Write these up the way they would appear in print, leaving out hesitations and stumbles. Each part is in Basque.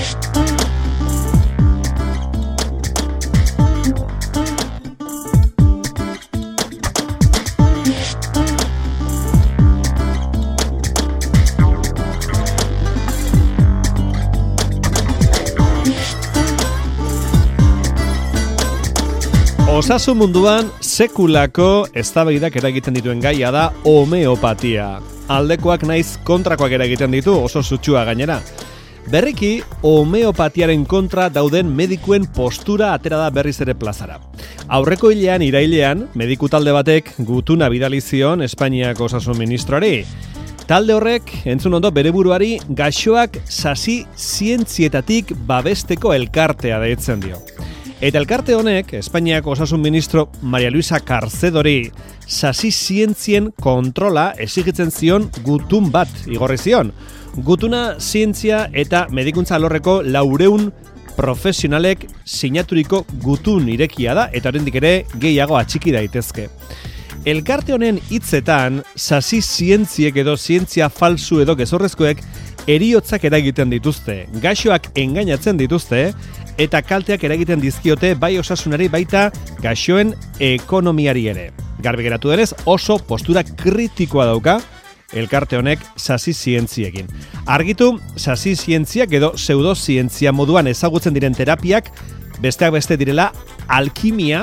Osasun munduan sekulako eztabaidak eragiten dituen gaia da homeopatia. Aldekoak naiz kontrakoak eragiten ditu, oso sutsua gainera. Berriki, homeopatiaren kontra dauden medikuen postura atera da berriz ere plazara. Aurreko hilean, irailean, mediku talde batek gutuna bidali zion Espainiako osasun ministroari. Talde horrek, entzun ondo bere buruari, gaixoak sasi zientzietatik babesteko elkartea deitzen dio. Eta elkarte honek, Espainiako osasun ministro Maria Luisa Carcedori, sasi zientzien kontrola exigitzen zion gutun bat igorri zion. Gutuna zientzia eta medikuntza alorreko 400 profesionalek sinaturiko gutun irekia da, eta oraindik ere gehiago atxiki daitezke. Elkarte honen hitzetan, sasi zientziek edo zientzia falsu edo gezurrezkoek heriotzak eragiten dituzte, gaixoak engainatzen dituzte, eta kalteak eragiten dizkiote bai osasunari baita gaixoen ekonomiari ere. Garbi geratu denez, oso postura kritikoa dauka elkarte honek sasi zientziekin. Argitu, sasi zientziak edo pseudozientzia moduan ezagutzen diren terapiak besteak beste direla alkimia,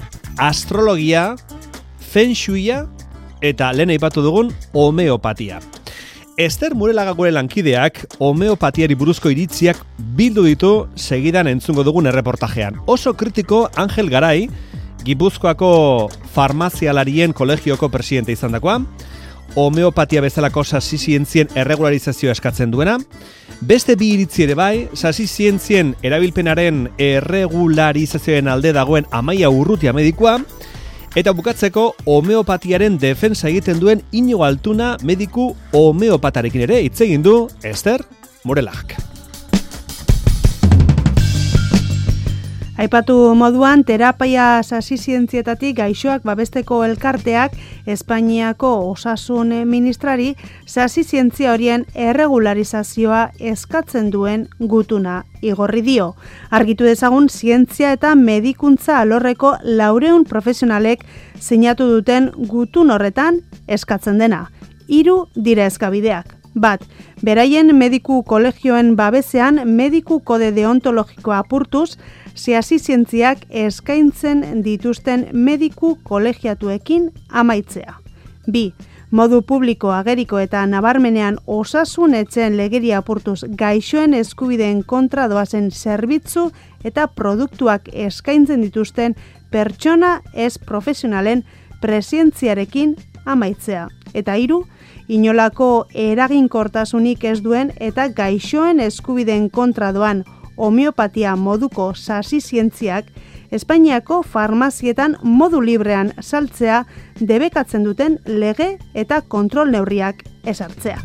astrologia, feng shuia eta lehen aipatu dugun homeopatia. Ester Murelaga gure lankideak homeopatiari buruzko iritziak bildu ditu segidan entzungo dugun erreportajean. Oso kritiko Angel Garai, Gipuzkoako farmazialarien kolegioko presidente izandakoa, homeopatia bezalako sasi zientzien erregularizazioa eskatzen duena, beste bi iritzi ere bai, sasi zientzien erabilpenaren erregularizazioen alde dagoen Amaia Urrutia medikua, eta bukatzeko homeopatiaren defensa egiten duen Iñigo Altuna mediku homeopatarekin ere hitz egin du Ester Murelagak. Aipatu moduan, terapia sasi zientzietatik gaixoak babesteko elkarteak Espainiako osasun ministrari sasi zientzia horien erregularizazioa eskatzen duen gutuna igorri dio. Argitu dezagun, zientzia eta medikuntza alorreko 400 profesionalek sinatu duten gutun horretan eskatzen dena. 3 dira eskabideak. Bat, beraien mediku kolegioen babesean mediku kode deontologikoa apurtuz, sasi zientziak eskaintzen dituzten mediku kolegiatuekin amaitzea. Bi, modu publiko ageriko eta nabarmenean osasun etxeen legeria apurtuz gaixoen eskubideen kontra doazen zerbitzu eta produktuak eskaintzen dituzten pertsona ez profesionalen presentziarekin amaitzea. Eta 3, inolako eraginkortasunik ez duen eta gaixoen eskubideen kontra doan homeopatia moduko sasi zientziak Espainiako farmazietan modu librean saltzea debekatzen duten lege eta kontrol neurriak ezartzea.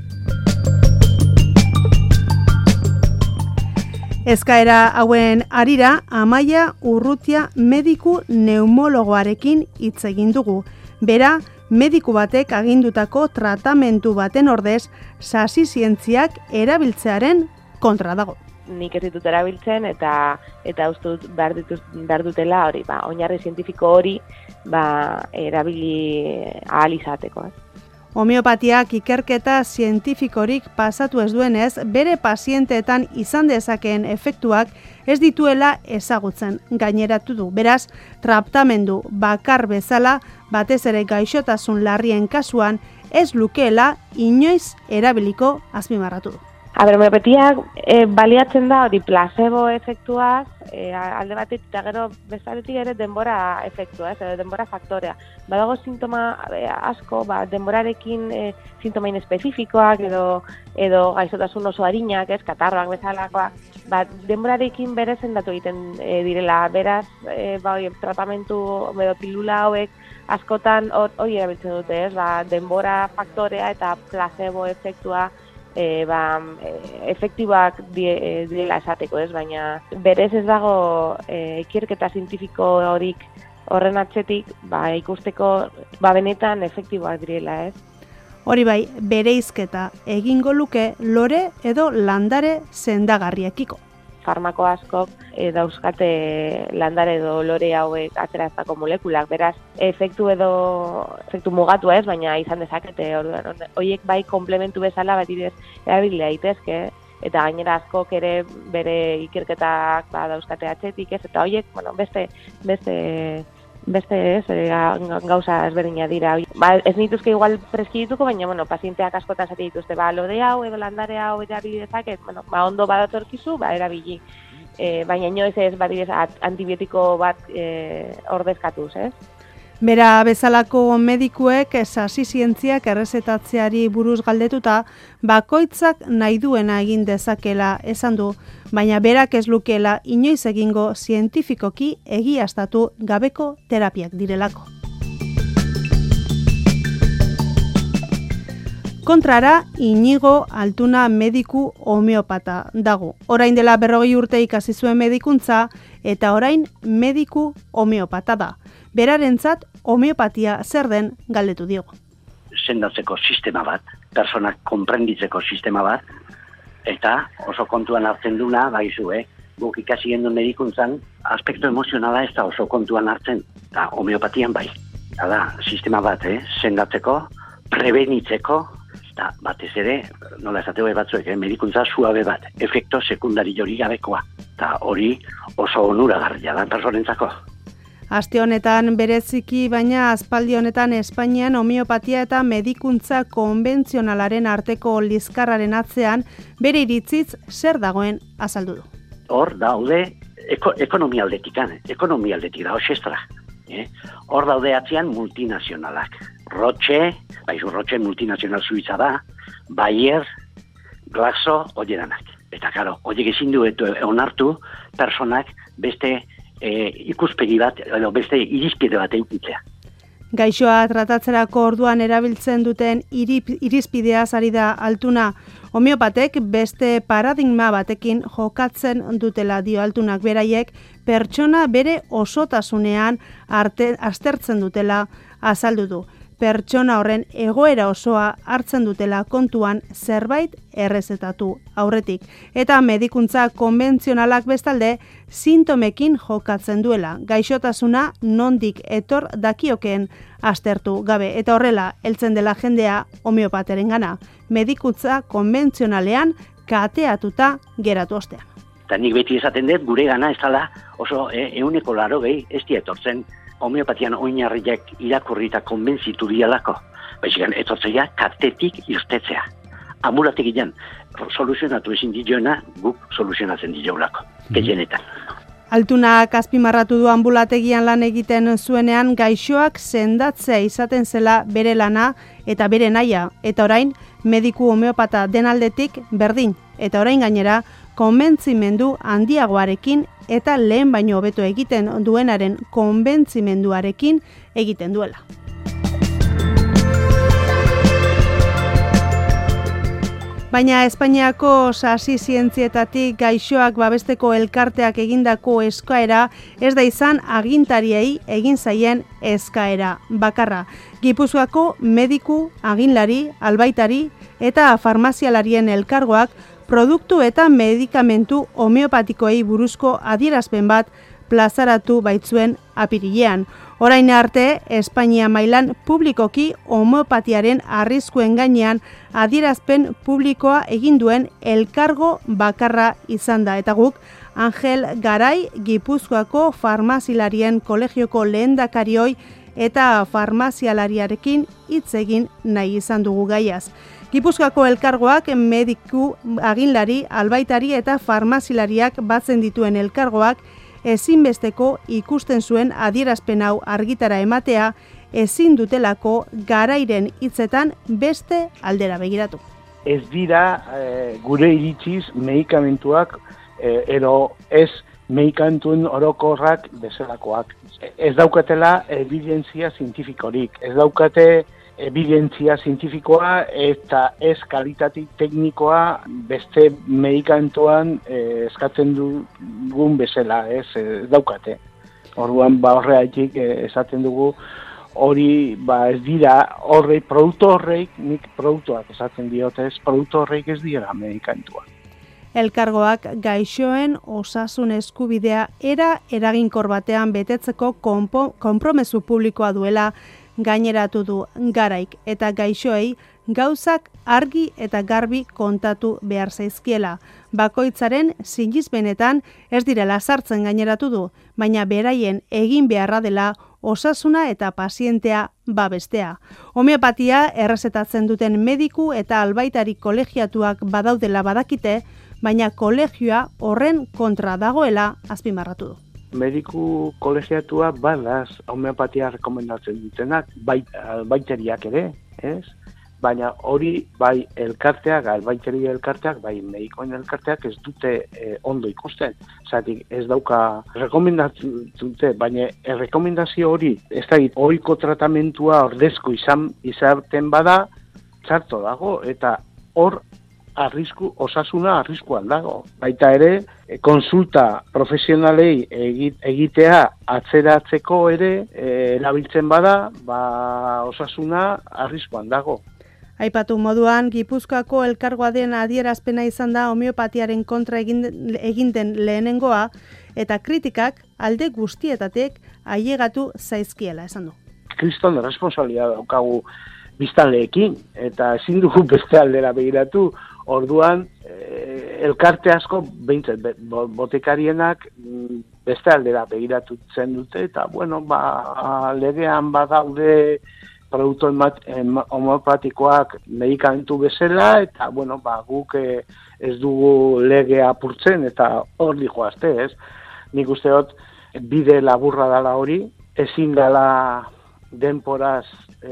Eskaera hauen harira Amaia Urrutia mediku neumologoarekin hitz egin dugu. Bera, mediku batek agindutako tratamentu baten ordez sasi zientziak erabiltzearen kontra dago. Nik ez ditut erabiltzen eta uste dut behar dutela hori, oinarri zientifiko hori erabili ahal izateko. Homeopatiak ikerketa zientifikorik pasatu ez duenez, bere pazienteetan izan dezakeen efektuak ez dituela ezagutzen gaineratu du. Beraz, tratamendu bakar bezala, batez ere gaixotasun larrien kasuan, ez lukeela inoiz erabiliko azpimarratu du. Homeopatiak baliatzen da hori placebo efektuaz, alde batetik eta gero bezaletik ere denbora efektua, denbora faktorea. Badago sintoma asko, denborarekin sintoma inespezifikoak edo gaixotasun oso arinak, katarroak bezalakoak, denborarekin bere zendatu egiten direla. Beraz, tratamentu edo pilula hauek askotan hori erabiltzen dute, denbora faktorea eta placebo efektua efektiboak direla esateko, baina berez ez dago ikerketa zientifiko horik horren atzetik ikusteko benetan efektiboak direla, Hori bai, bereizketa egingo luke lore edo landare sendagarriekiko. farmako askok dauzkate landare edo lore hauek ateratzako molekulak, beraz, efektu mugatua ez, baina izan dezakete, horiek bai komplementu bezala bat erabili daitezke, eta gainera askok ere bere ikerketak dauzkate atzetik ez, eta horiek, beste gauza ezberdina dira. Ez nituzke igual preskidituko, baina pazienteak askotan zati dituzte, lode hau edo landare hau erabili dezaket, ondo badatorkizu, erabili. Baina inoiz ez antibiotiko bat ordezkatuz, ez? Bera bezalako medikuek sasi zientziak errezetatzeari buruz galdetuta, bakoitzak nahi duena egin dezakela esan du, baina berak ez lukeela inoiz egingo zientifikoki egiaztatu gabeko terapiak direlako. Kontrara, Inigo Altuna mediku homeopata dago. Orain dela 40 urte ikasi zuen medikuntza eta orain mediku homeopata da. Berarentzat homeopatia zer den galdetu diogu. Sendatzeko sistema bat, personak konprenditzeko sistema bat, eta oso kontuan hartzen duna, guk ikasi gendun medikuntzan, aspektu emozionala ez da oso kontuan hartzen, eta homeopatian bai. Da, sistema bat, sendatzeko, prebenitzeko, eta batez ere, nola esateko batzuek, medikuntza suabe bat, efekto sekundari hori gabekoa, eta hori oso onuragarria da personentzako. Aste honetan bereziki, baina aspaldi honetan Espainian homeopatia eta medikuntza konbentzionalaren arteko liskarraren atzean bere iritziz zer dagoen azaldu du. Hor daude ekonomia aldetik da, oxestra. Hor daude atzean multinazionalak. Roche multinazional suiza da, Bayer, Glaxo, oieranak. Eta karo, horiek ezin du onartu personak beste ikuspegi bat, beste irizpide bat eukitzea. Gaixoa tratatzerako orduan erabiltzen duten irizpideaz ari da Altuna. Homeopatek beste paradigma batekin jokatzen dutela dio Altunak, beraiek pertsona bere osotasunean aztertzen dutela azaldu du. Pertsona horren egoera osoa hartzen dutela kontuan zerbait errezetatu aurretik. Eta medikuntza konbentzionalak bestalde sintomekin jokatzen duela. Gaixotasuna nondik etor dakiokeen aztertu gabe. Eta horrela, heltzen dela jendea homeopaterengana. Medikuntza konbentzionalean kateatuta geratu ostean. Eta nik beti esaten dut, gure gana ez dela oso 180 ez etortzen homeopatian oinarriak irakurri eta konbentzitu dialako. Baizik, etortzea katetik irtetzea. Amuratik ilan, soluzionatu ezin dioena, guk soluzionatzen dioulako. Gehienetan. Altunak azpimarratu du ambulategian lan egiten zuenean gaixoak sendatzea izaten zela bere lana eta bere naia. Eta orain, mediku homeopata den aldetik berdin. Eta orain gainera, konbentzimendu handiagoarekin eta lehen baino hobeto egiten duenaren konbentzimenduarekin egiten duela. Baina Espainiako sasi zientzietatik gaixoak babesteko elkarteak egindako eskaera ez da izan agintariei egin zaien eskaera bakarra. Gipuzkoako mediku, aginlari, albaitari eta farmazialarien elkargoak produktu eta medikamentu homeopatikoei buruzko adierazpen bat plazaratu baitzuen apirilean. Orain arte, Espainia mailan publikoki homeopatiaren arriskuen gainean adierazpen publikoa egin duen elkargo bakarra izan da. Eta guk, Angel Garai, Gipuzkoako farmazilarien kolegioko lehendakarioi eta farmazialariarekin hitz egin nahi izan dugu gaiaz. Gipuzkoako elkargoak mediku, aginlari, albaitari eta farmazilariak batzen dituen elkargoak ezinbesteko ikusten zuen adierazpen hau argitara ematea ezin dutelako Garairen hitzetan beste aldera begiratu. Ez dira gure iritziz medikamentuak edo ez medikamentuen orokorrak bezalakoak. Ez daukatela evidentzia zientifikorik, ez daukate evidentzia zientifikoa eta ez kalitatik teknikoa beste medikamentuan eskatzen dugun bezala, ez daukate. Orduan horregatik esaten dugu hori ez dira produktu horreik, nik produktuak esaten diotez, produktu horreik ez dira medikamentua. Elkargoak gaixoen osasun eskubidea eraginkor batean betetzeko konpromezu publikoa duela gaineratu du Garaik eta gaixoei gauzak argi eta garbi kontatu behar zaizkiela. Bakoitzaren sinesmenetan ez direla sartzen gaineratu du, baina beraien egin beharra dela osasuna eta pazientea babestea. Homeopatia errezetatzen duten mediku eta albaitari kolegiatuak badaudela badakite, baina kolegioa horren kontra dagoela azpimarratu du. Mediku kolegiatua badaz homeopatia rekomendatzen dutenak, albaiteriak ere, ez? Baina hori bai elkarteak, albaiteria elkarteak, bai medikoen elkarteak ez dute ondo ikusten. Zatik ez dauka rekomendatzen dute, baina rekomendazio hori, ez da ohiko tratamentua ordezko izaten bada, txarto dago, eta hor osasuna arriskuan dago. Baita ere, konsulta profesionalei egitea atzeratzeko ere erabiltzen bada, osasuna arriskuan dago. Aipatu moduan, Gipuzkoako elkargoa den adierazpena izan da homeopatiaren kontra egin den lehenengoa, eta kritikak alde guztietatek ailegatu zaizkiela, esan du. Kriston responsabilidad daukagu biztanleekin, eta ezin dugu beste aldera begiratu, orduan elkarte asko, behintzat, botekarienak beste aldera begiratutzen dute, eta bueno, legean badaude produktu homeopatikoak medikamentu bezala, eta bueno, guk ez dugu legea apurtzen, eta hor dijoazte, ez? Nik uste dut, bide laburra dela hori, ezin dela denporaz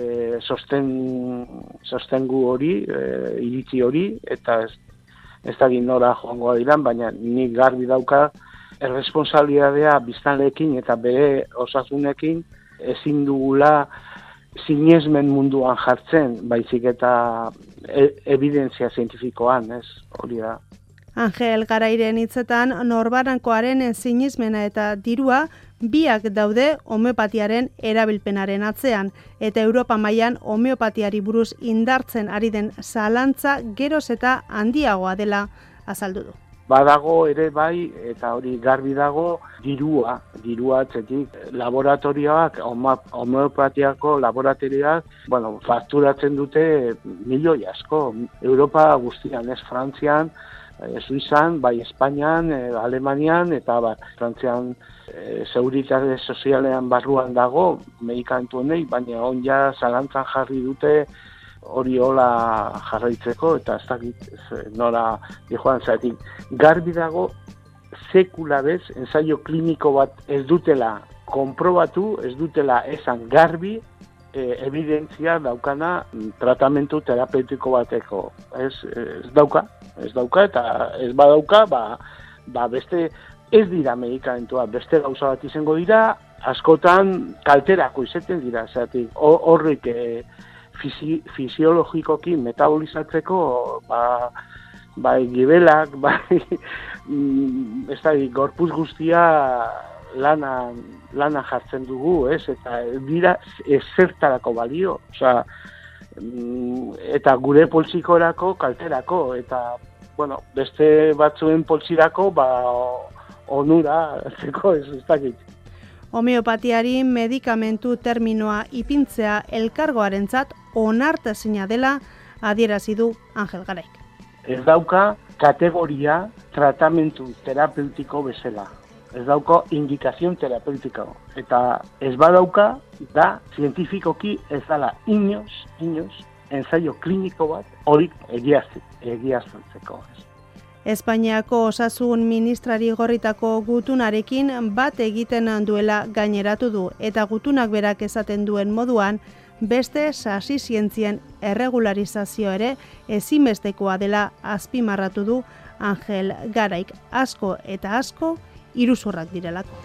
sostengu hori, iritzi hori, eta ez da nora joangoa diran, baina nik garbi dauka erresponsabilidadea biztanleekin eta bere osasunekin ezin dugula sinesmen munduan jartzen, baizik eta evidentzia zientifikoan, ez, hori da. Angel Garairen hitzetan, norbarankoaren sinesmena eta dirua biak daude homeopatiaren erabilpenaren atzean, eta Europa mailan homeopatiari buruz indartzen ari den zalantza geroz eta handiagoa dela azaldu du. Badago ere bai, eta hori garbi dago, dirua atzetik. Laboratorioak, homeopatiako laboratorioak, fakturatzen dute milioi asko. Europa guztian, ez Frantzian, Suizan, bai Espainian, Alemanian, eta Frantzian seguritate sozialean barruan dago, medikamentu honei, baina onja zalantzan jarri dute hori hola jarraitzeko, eta ez dakit nora joan zatik. Garbi dago, sekula bez, ensaio kliniko bat ez dutela konprobatu, ez dutela esan garbi, evidentzia daukana tratamentu terapeutiko bateko. Ez dauka, eta ez badauka, beste ez dira medikamentua, beste gauza bat izango dira, askotan kalterako izaten dira, zatik horrik fisiologikoki metabolizatzeko, bai gibelak, ez da, gorpuz guztia lana jartzen dugu, ez? Eta dira ezertarako balio, osea, eta gure poltsikorako kalterako, eta, beste batzuen poltsirako, onura, ez dakit. Homeopatiari medikamentu terminoa ipintzea elkargoarentzat onartezina dela adierazi du Angel Garaik. Ez dauka kategoria tratamentu terapeutiko bezala. Ez dauka indikazion terapeutiko. Eta ez badauka, da, zientifikoki ez dala inoz, ensaio kliniko bat hori egiaztatzeko. Espainiako osasun ministrari gorritako gutunarekin bat egiten duela gaineratu du, eta gutunak berak esaten duen moduan, beste sasi zientzien erregularizazio ere ezinbestekoa dela azpimarratu du Angel Garaik, asko eta asko iruzurrak direlako.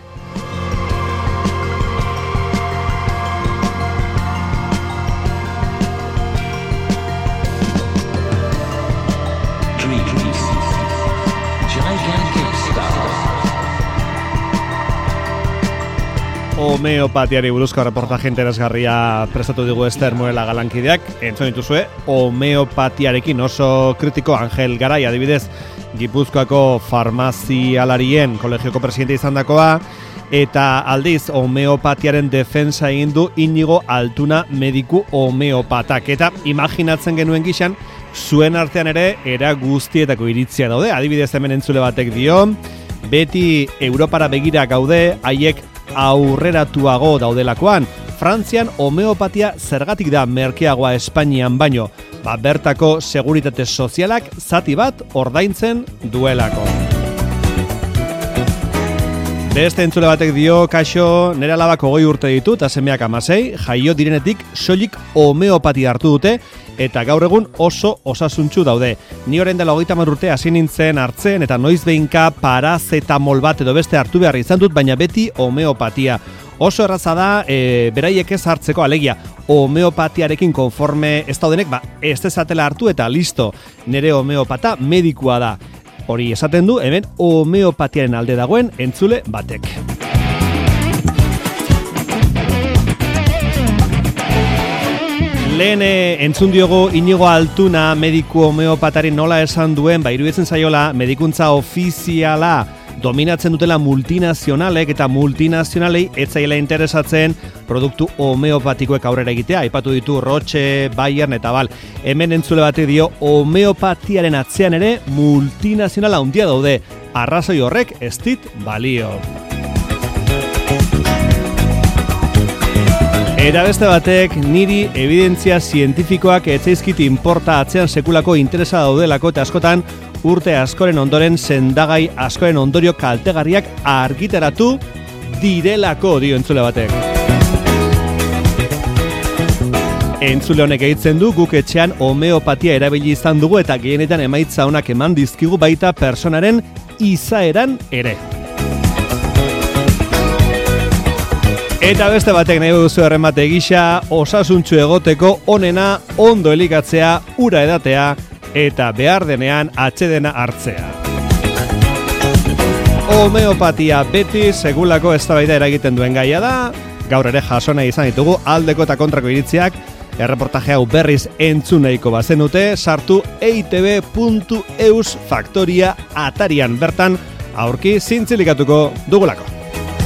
Homeopatiari buruzko reportaje interesgarria prestatu digu Ester Morela galankideak. Entzun dituzue, homeopatiarekin oso kritiko Angel Garai adibidez Gipuzkoako farmazialarien kolegioko presidente izandakoa, eta aldiz homeopatiaren defensa egin du Inigo Altuna mediku homeopatak. Eta imaginatzen genuen gixan, zuen artean ere era guztietako iritzia daude. Adibidez hemen entzule batek dio, beti Europara begira gaude, haiek aurreratuago daudelakoan. Frantzian homeopatia zergatik da merkeagoa Espainian baino, bertako seguritate sozialak zati bat ordaintzen duelako. Beste entzule batek dio, kaixo, nire alabak 20 urte ditu, eta semeak 16, jaio direnetik soilik homeopatia hartu dute, eta gaur egun oso osasuntsu daude. Ni orain dela 30 urte hasi nintzen hartzen, eta noiz behinka parazetamol bat edo beste hartu behar izan dut, baina beti homeopatia. Oso erraza da, beraiek ez hartzeko, alegia, homeopatiarekin konforme ez daudenek, ez dezatela hartu eta listo, nire homeopata medikua da. Hori esaten du, hemen homeopatiaren alde dagoen entzule batek. Lehen entzun diogu Inigo Altuna mediku homeopatari nola esan duen, iruditzen zaiola medikuntza ofiziala dominatzen dutela multinazionalek, eta multinazionalei ez zaiela interesatzen produktu homeopatikoek aurrera egitea. Aipatu ditu Roche, Bayern eta bal. Hemen entzule batek dio, homeopatiaren atzean ere multinazionala handia daude. Arrazoi horrek ez dit balio. Eta beste batek, niri evidentzia zientifikoak etzaizkit inporta atzean sekulako interesa daudelako, eta askotan urte askoren ondoren sendagai askoren ondorio kaltegarriak argitaratu direlako, dio entzule batek. Entzule honek egitzen du, guk etxean homeopatia erabili izan dugu, eta gehienetan emaitza onak eman dizkigu baita personaren izaeran ere. Eta beste batek nahi duzu erremate gisa, osasuntsu egoteko onena ondo elikatzea, ura edatea, eta behar denean atsedena hartzea. Homeopatia beti segulako eztabaida eragiten duen gaia da, gaur ere jasona izan ditugu aldeko eta kontrako iritziak, erreportaje hau berriz entzuneiko bazenute, sartu eitb.eus faktoria atarian bertan aurki zintzilikatuko dugulako.